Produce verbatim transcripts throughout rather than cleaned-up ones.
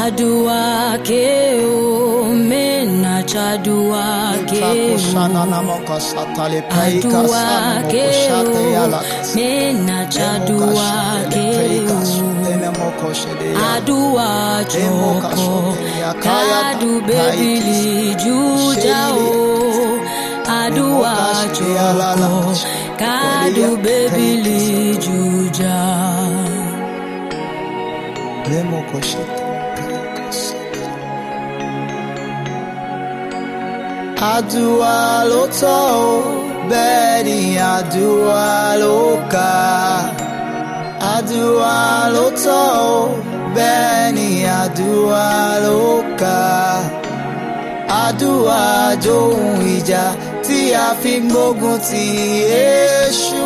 Adua ke o mena chadua ke Adua ke o mena chadua ke Adua choko kadu bebili juja o Adua choko kadu bebili juja Adua loto beni adua loka Adua loto beni adua loka Adua johun ija tí a fi gbógun ti Èṣù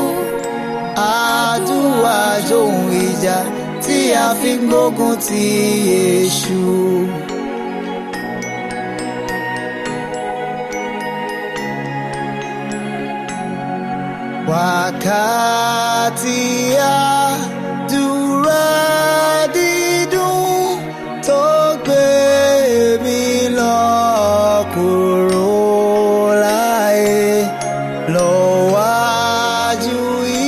Adua johun ija tí a fi gbógun ti Èṣù Wákàtí àdúrà dídùn tó gbé mi lọ kúrò láyé lọ́wájú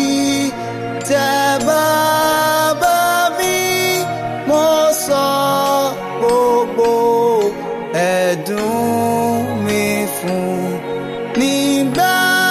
ìtẹ́ bàbá mi mo sọ gbogbo ẹ̀dùn mi fún nígbà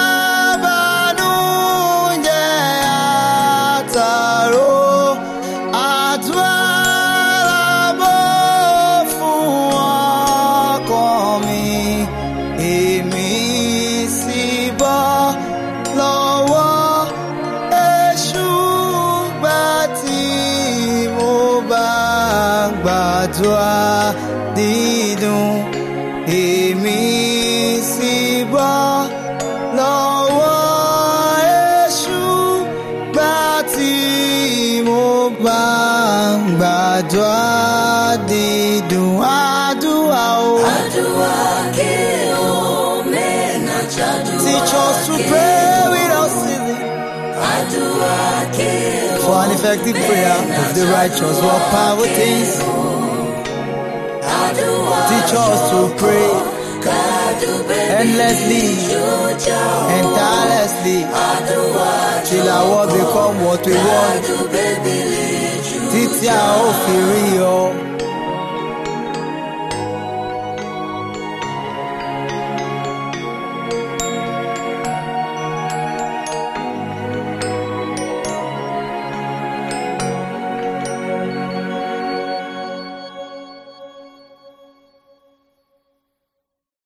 Adua dídùn èmi sì bọ́ lọ́wọ́ Èṣù gbà tí mo bá gbàdúrà dídùn àdúrà o. Adua ke o mena chadua Teach us to pray without ceasing. Adua ke o For an effective prayer of the righteous will power things. Teach us to pray endlessly and tirelessly till our world become what we want. Títí a ó fi rí ọ.